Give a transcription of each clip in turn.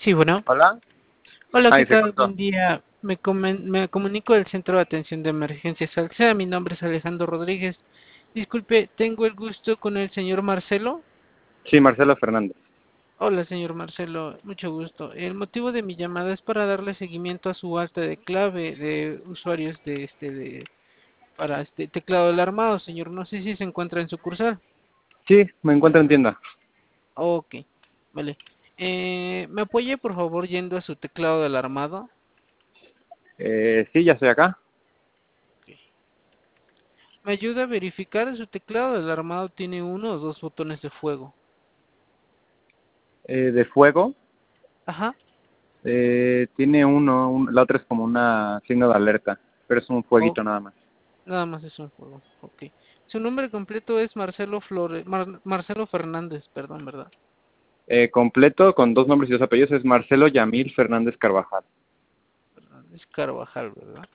Sí, bueno. Hola. Hola, ¿qué Ay, se tal? cortó. Buen día. Me comunico del Centro de Atención de Emergencias Alsea. Mi nombre es Alejandro Rodríguez. Disculpe, tengo el gusto con el señor Marcelo. Sí, Marcelo Fernández. Hola, señor Marcelo, mucho gusto. El motivo de mi llamada es para darle seguimiento a su alta de clave de usuarios para este teclado del armado, señor. No sé si se encuentra en sucursal. Sí, me encuentro en tienda. Ok, vale. ¿Me apoya por favor yendo a su teclado del armado? Sí, ya estoy acá. Ok. Me ayuda a verificar su teclado del armado tiene uno o dos botones de fuego. De fuego. Ajá, Tiene uno, la otra es como una signo de alerta, pero es un o fueguito nada más. nada más es un fuego. Ok. Su nombre completo es Marcelo Fernández, perdón, ¿verdad? Completo, con dos nombres y dos apellidos, es Marcelo Yamil Fernández Carvajal. Fernández Carvajal, ¿verdad?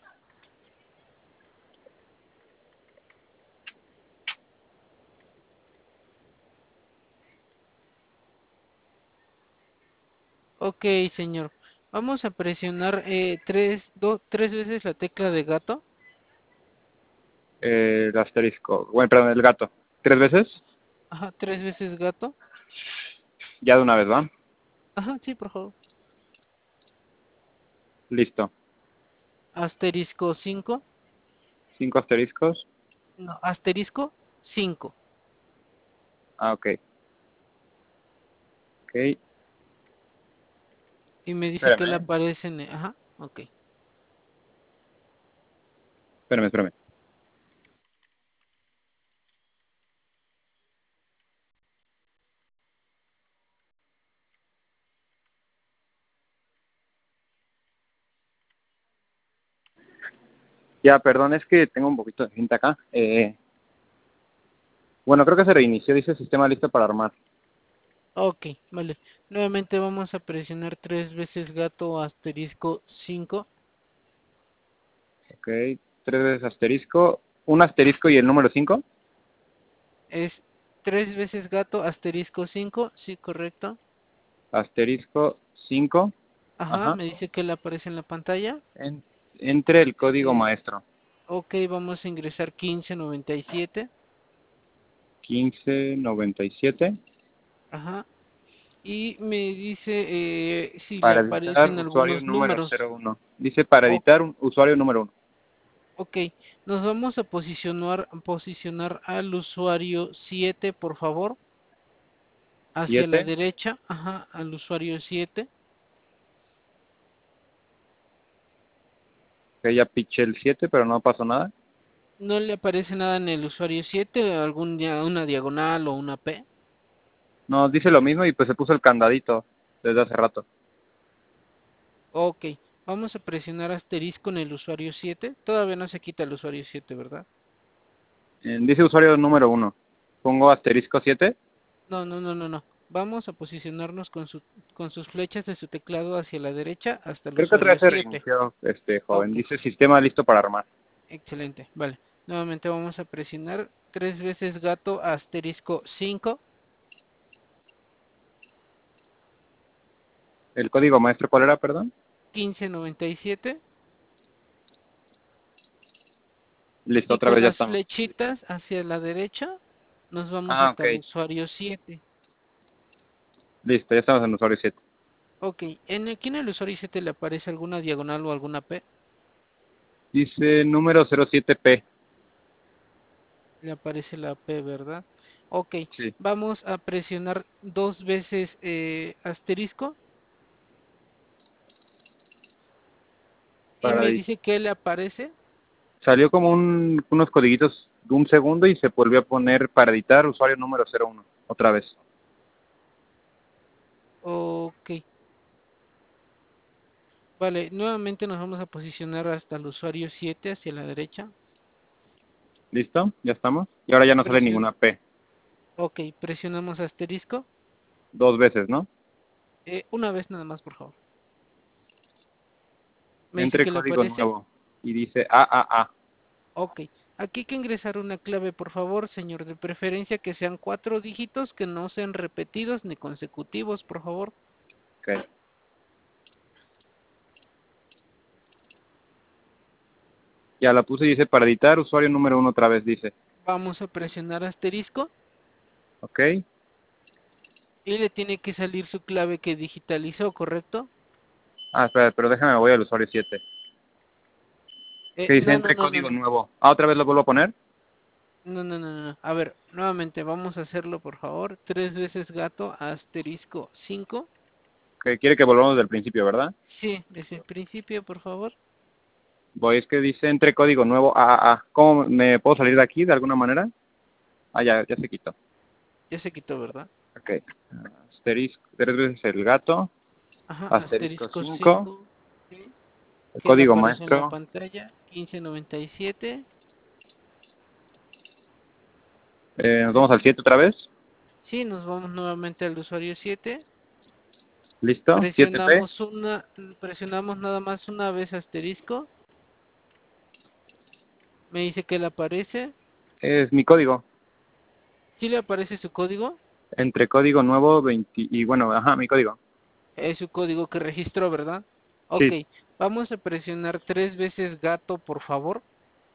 Ok, señor. Vamos a presionar tres veces la tecla de gato. El asterisco, bueno, perdón, el gato. ¿Tres veces? Ajá, tres veces gato. Ya de una vez, ¿va? Ajá, sí, por favor. Listo. Asterisco 5. Cinco asteriscos. No, asterisco 5. Ah, ok. Ok. Y me dice que le Espérame, aparece en... Ajá, ok. espérame. Ya, perdón, es que tengo un poquito de gente acá. Bueno, creo que se reinició, dice sistema listo para armar. Ok, vale. Nuevamente vamos a presionar tres veces gato asterisco 5. Ok, tres veces asterisco, un asterisco y el número 5. Es tres veces gato asterisco 5, sí, correcto. Asterisco 5. Ajá, Ajá, me dice que le aparece en la pantalla. en- entre el código Eh, maestro. ok, vamos a ingresar 1597. 1597. Ajá, y me dice si le Para editar aparecen usuario algunos número números. 01. Dice para O- editar un usuario número 1. ok, nos vamos a posicionar al usuario 7, por favor, hacia la 7. derecha. Ajá, al usuario 7. Que ya piché el 7, pero no pasó nada. No le aparece nada en el usuario 7, una diagonal o una P. No, dice lo mismo y pues se puso el candadito desde hace rato. Ok, vamos a presionar asterisco en el usuario 7. Todavía no se quita el usuario 7, ¿verdad? Dice usuario número 1. Pongo asterisco 7. No, no, no, no, no. Vamos a posicionarnos con sus flechas de su teclado hacia la derecha hasta el Creo que otra usuario vez se 7. reinició, joven. Ok, Dice sistema listo para armar. excelente. Vale. Nuevamente vamos a presionar tres veces gato asterisco 5. ¿El código maestro cuál era, perdón? 1597. Listo, Y otra con vez ya las estamos. flechitas hacia la derecha nos vamos Ah, hasta ok. el usuario 7. Listo, ya estamos en usuario 7. Ok, aquí en el usuario 7 le aparece alguna diagonal o alguna P. Dice número 07P. Le aparece la P, ¿verdad? Ok, Sí. vamos a presionar dos veces asterisco y Para me edi- dice que le aparece. Salió como unos codiguitos de un segundo y se volvió a poner para editar usuario número 01. Otra vez. Ok, vale, nuevamente nos vamos a posicionar hasta el usuario 7 hacia la derecha. ¿Listo? ¿Ya estamos? Y ahora ya no sale Presion ninguna P. ok, presionamos asterisco. Dos veces, ¿no? Una vez nada más, por favor. Me dice Entre que le código aparece. nuevo. Y dice AAA. Ok, aquí hay que ingresar una clave, por favor, señor, de preferencia que sean 4 dígitos, que no sean repetidos ni consecutivos, por favor. Ok. Ya la puse y dice para editar, usuario número 1 otra vez, dice. Vamos a presionar asterisco Ok. y le tiene que salir su clave que digitalizó, ¿correcto? Ah, espera, pero déjame, voy al usuario 7. ¿Qué dice? No, no, Entre no, no, código no. nuevo. Ah, ¿otra vez lo vuelvo a poner? No, no, no, no, no. A ver, nuevamente vamos a hacerlo, por favor. 3 veces gato, asterisco 5. Que quiere que volvamos del principio, ¿verdad? Sí, desde el principio, por favor. Voy, es que dice entre código nuevo AAA. ¿Cómo me puedo salir de aquí de alguna manera? Ah, ya se quitó. Ya se quitó, ¿verdad? Ok. Asterisco, 3 veces el gato. Ajá, Asterisco asterisco 5. 5. Sí. El ¿Qué le código aparece en la maestro. pantalla? 1597. Nos vamos al 7 otra vez. Sí, nos vamos nuevamente al usuario 7. ¿Listo? 7P. Presionamos nada más una vez asterisco. Me dice que le aparece. Es mi código. ¿Sí le aparece su código? Entre código nuevo 20. Y bueno, ajá, mi código. Es su código que registró, ¿verdad? Ok, Sí. vamos a presionar 3 veces gato, por favor.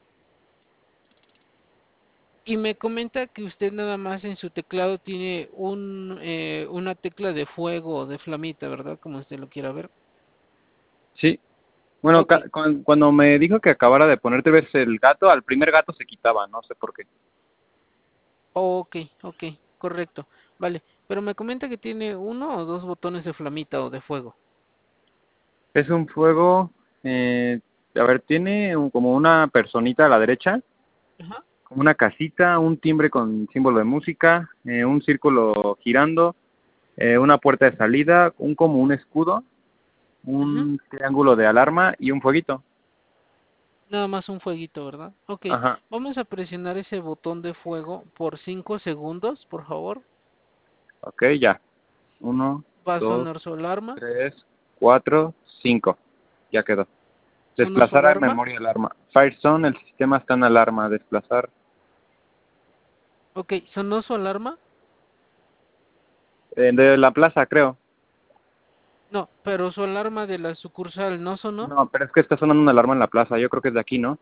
Y me comenta que usted nada más en su teclado tiene una tecla de fuego o de flamita, ¿verdad? Como usted lo quiera ver. Sí. Bueno, Ok, cuando me dijo que acabara de poner 3 veces el gato, al primer gato se quitaba, no sé por qué. ok, ok, correcto. Vale, pero me comenta que tiene uno o dos botones de flamita o de fuego. Es un fuego, a ver, tiene como una personita a la derecha, Ajá. como una casita, un timbre con símbolo de música, un círculo girando, una puerta de salida, como un escudo, Ujú. un triángulo de alarma y un fueguito. Nada más un fueguito, ¿verdad? Ok, Ajá. vamos a presionar ese botón de fuego por 5 segundos, por favor. Ok, ya. Uno, Va a 2, sonar su alarma. 3, 4, 5. Ya quedó. ¿Sonó su Desplazar a alarma? memoria alarma. Firezone, el sistema está en alarma. Desplazar. Ok, ¿sonó su alarma? De la plaza, creo. No, pero su alarma de la sucursal no sonó. No, pero es que está sonando una alarma en la plaza. Yo creo que es de aquí, ¿no?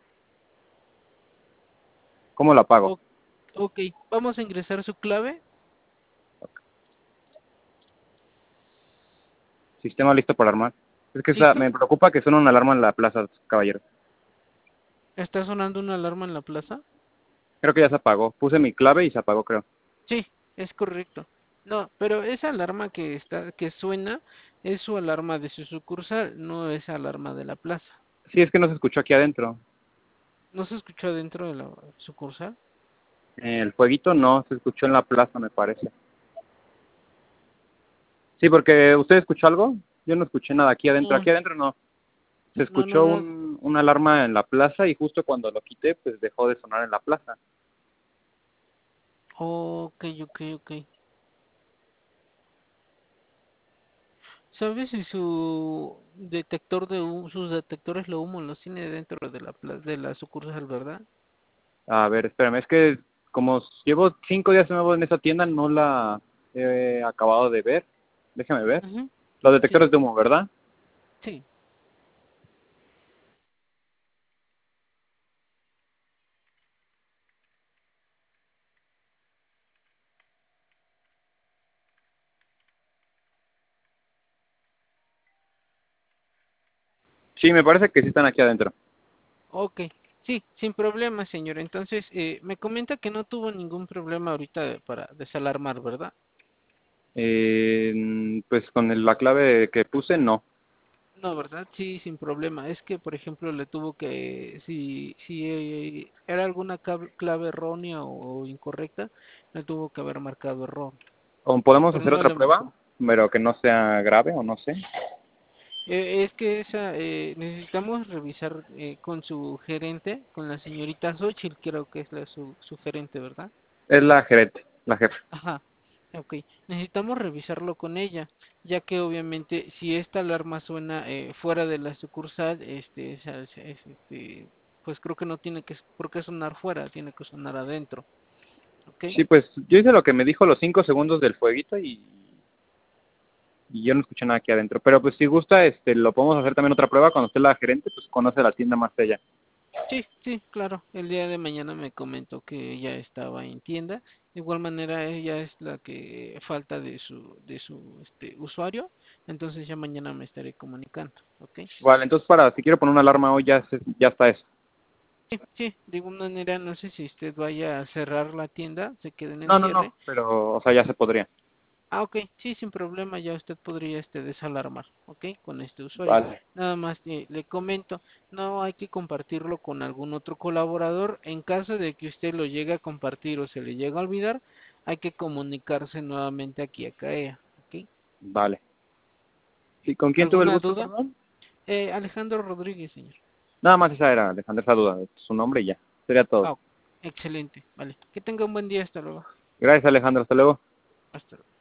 ¿Cómo la apago? O- ok, vamos a ingresar su clave. Sistema listo para armar. Es que ¿Listo? me preocupa que suene una alarma en la plaza, caballero. ¿Está sonando una alarma en la plaza? Creo que ya se apagó. Puse mi clave y se apagó, creo. Sí, es correcto. No, pero esa alarma que suena es su alarma de su sucursal, no es alarma de la plaza. Sí, es que no se escuchó aquí adentro. ¿No se escuchó dentro de la sucursal? El fueguito no, se escuchó en la plaza, me parece. Sí, porque ¿usted escuchó algo? Yo no escuché nada aquí adentro. No, Aquí adentro no. Se no, no, escuchó no. una alarma en la plaza y justo cuando lo quité, pues dejó de sonar en la plaza. Ok, ok, ok. ¿Sabes si sus detectores de humo los tiene dentro de de la sucursal, verdad? A ver, espérame, es que como llevo 5 días nuevo en esa tienda, no la he acabado de ver. Déjame ver. Ujú. Los Sí, detectores de humo, ¿verdad? sí. Sí, me parece que sí están aquí adentro. Ok, sí, sin problema, señor. Entonces, me comenta que no tuvo ningún problema ahorita para desalarmar, ¿verdad? Pues con la clave que puse, no. No, ¿verdad? Sí, sin problema. Es que, por ejemplo, le tuvo que, si era alguna clave errónea o incorrecta, le tuvo que haber marcado error. ¿O podemos Pero hacer no otra le prueba? marcó. Pero que no sea grave o no sé. Es que necesitamos revisar con su gerente, con la señorita Xochitl, creo que es su gerente, ¿verdad? Es la gerente, la jefa. Ajá, ok. Necesitamos revisarlo con ella, ya que obviamente si esta alarma suena fuera de la sucursal, pues creo que no tiene por qué sonar fuera, tiene que sonar adentro, ¿ok? Sí, pues yo hice lo que me dijo los 5 segundos del fueguito y yo no escuché nada aquí adentro. Pero pues si gusta, lo podemos hacer también otra prueba cuando esté la gerente, pues conoce la tienda más ella. Sí, sí, claro. El día de mañana me comentó que ya estaba en tienda. De igual manera, ella es la que falta de su usuario. Entonces ya mañana me estaré comunicando, ¿ok? Vale, entonces si quiero poner una alarma hoy ya está eso. Sí, sí. De igual manera, no sé si usted vaya a cerrar la tienda, se quede en el No, no, cierre. no, pero, o sea, ya se podría. Ah, ok, sí, sin problema, ya usted podría desalarmar, ok, con este usuario. Vale. Nada más le comento, no hay que compartirlo con algún otro colaborador. En caso de que usted lo llegue a compartir o se le llegue a olvidar, hay que comunicarse nuevamente aquí a CAEA, ok. Vale. ¿Y con quién tuve el ¿Alguna gusto, duda? perdón? Alejandro Rodríguez, señor. Nada más esa era, Alejandra, esa duda, su nombre y ya. Sería todo. Ah, excelente, vale. Que tenga un buen día, hasta luego. Gracias, Alejandro. Hasta luego. Hasta luego.